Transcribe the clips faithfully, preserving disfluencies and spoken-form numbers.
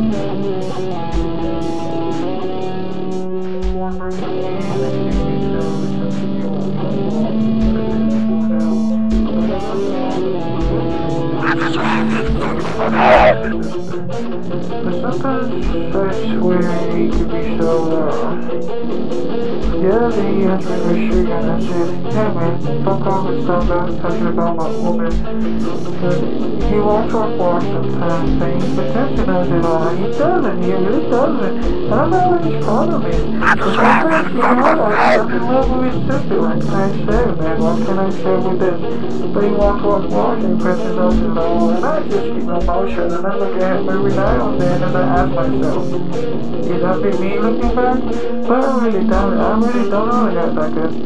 But sometimes I swear he could be so, uh, the other day he asked me to restrict and I said, hey man, fuck off and stop about talking about my woman. But he won't talk more sometimes, saying he pretends to know it all. He doesn't, he really doesn't. And I know what his problem is. But sometimes, you know, I fell in love with his sister. What can I say, man? What can I say with this? But he won't talk more, he pretends to know it all. And I just keep my mouth shut and I look at him every now and then and I ask myself, is that be me looking back? But I really don't, I really don't know the guy that good.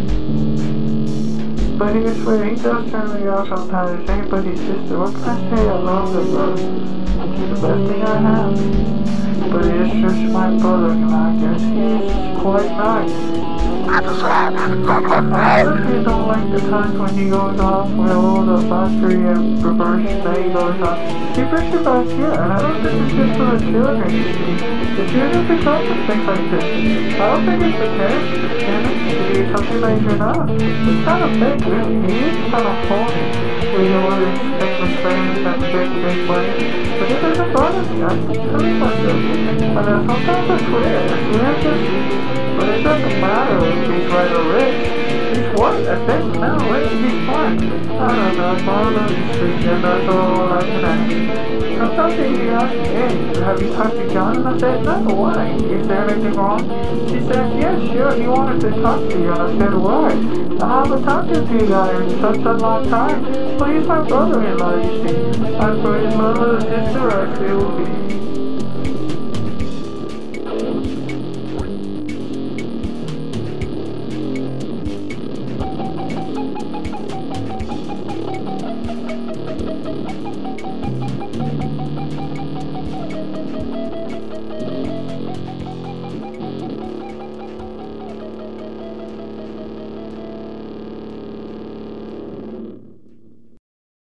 But he can swear he does turn me off sometimes, anybody's sister. What can I say? I love him, bro. He's the best thing I have. But it's just my brother, and I guess he's quite nice. I really don't like the times when he goes off with all the factory and reverse thing goes on. He brings it back here, and I don't think it's just for the children, you see. The children pick up with things like this. I don't think it's the parents to be something like you're not. It's kind of fake, really. He is kind of phony. We know all these famous friends and big, big money. But it doesn't bother me. I keep telling myself. And uh, sometimes I swear, I swear just... But it doesn't matter if he's right or rich. He's what? I think now, right? He's fine. I don't know, follow the street and that's all I can ask. Sometimes he asks me, hey, have you talked to John? And I said, no, why? Is there anything wrong? She says, yeah, sure, he wanted to talk to you. And I said, why? I haven't talked to you guys in such a long time. Well, he's my brother-in-law, you see. And for his mother and sister, I feel